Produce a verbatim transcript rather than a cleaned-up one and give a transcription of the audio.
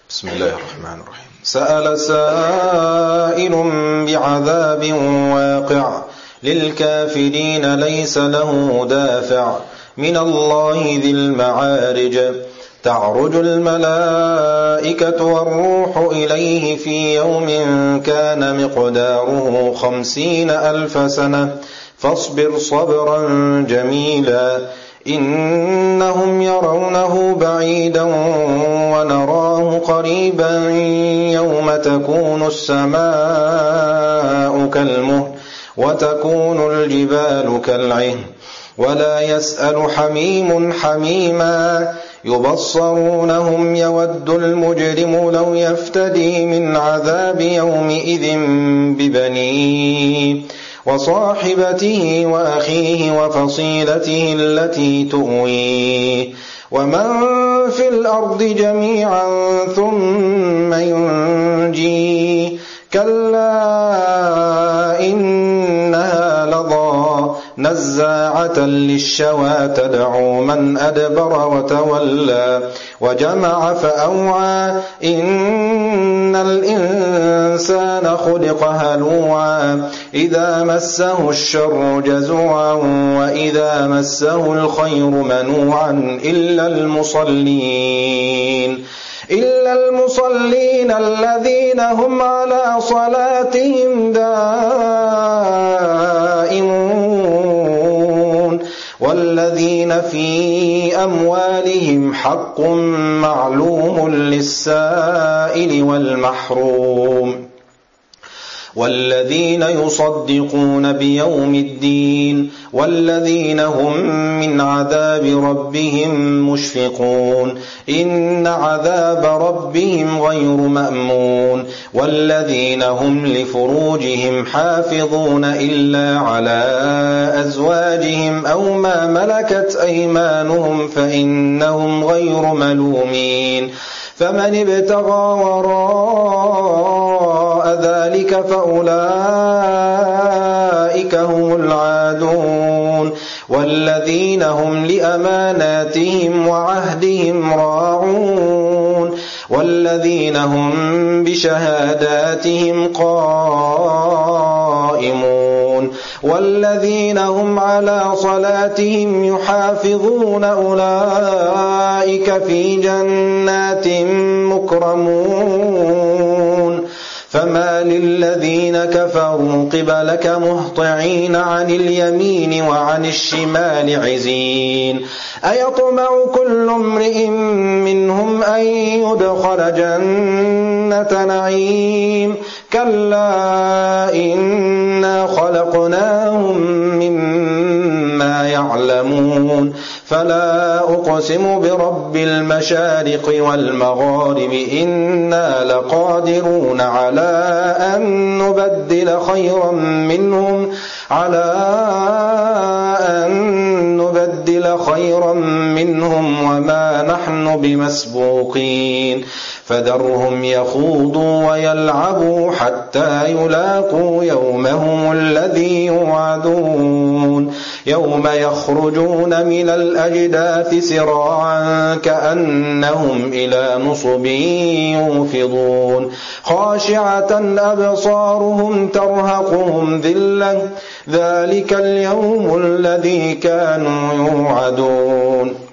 بسم الله الرحمن الرحيم. سأل سائل بعذاب واقع للكافرين ليس له دافع من الله ذي المعارج تعرج الملائكة والروح إليه في يوم كان مقداره خمسين ألف سنة فاصبر صبرا جميلا إنهم يرونه بعيدا ونراه قريبا يوم تكون السماء كالمهل وتكون الجبال كالعهن ولا يسأل حميم حميما يبصرونهم يود المجرم لو يفتدي من عذاب يومئذ ببنيه وصاحبته وأخيه وفصيلته التي تؤويه ومن في الأرض جميعا ثم ينجيه كلا إنها لظى نزاعة للشوى تدعو من أدبر وتولى وجمع فأوعى إن الإنسان خلق هلوعا إذا مسه الشر جزوعا وإذا مسه الخير منوعا إلا المصلين إلا المصلين الذين هم على صلاتهم دائمون والذين في أموالهم حق معلوم للسائل والمحروم والذين يصدقون بيوم الدين والذين هم من عذاب ربهم مشفقون إن عذاب ربهم غير مأمون والذين هم لفروجهم حافظون إلا على أزواجهم أو ما ملكت أيمانهم فإنهم غير ملومين فمن ابتغى وراء ذلك فأولئك هم العادون والذين هم لأماناتهم وعهدهم راعون والذين هم بشهاداتهم قائمون والذين هم على صلاتهم يحافظون أولئك في جنات مكرمون فما للذين كفروا قبلك مهطعين عن اليمين وعن الشمال عزين أيطمع كل امرئ منهم أن يدخل جنة نعيم كلا إنا خلقناهم مما يعلمون فلا أقسم برب المشارق والمغارب إنا لقادرون على أن نبدل خيرا منهم على أن نبدل خيرا منهم وما نحن بمسبوقين فذرهم يخوضوا ويلعبوا حتى يلاقوا يومهم الذي يوعدون يوم يخرجون من الأجداث سراعا كأنهم إلى نصب يوفضون خاشعة أبصارهم ترهقهم ذلة ذلك اليوم الذي كانوا يوعدون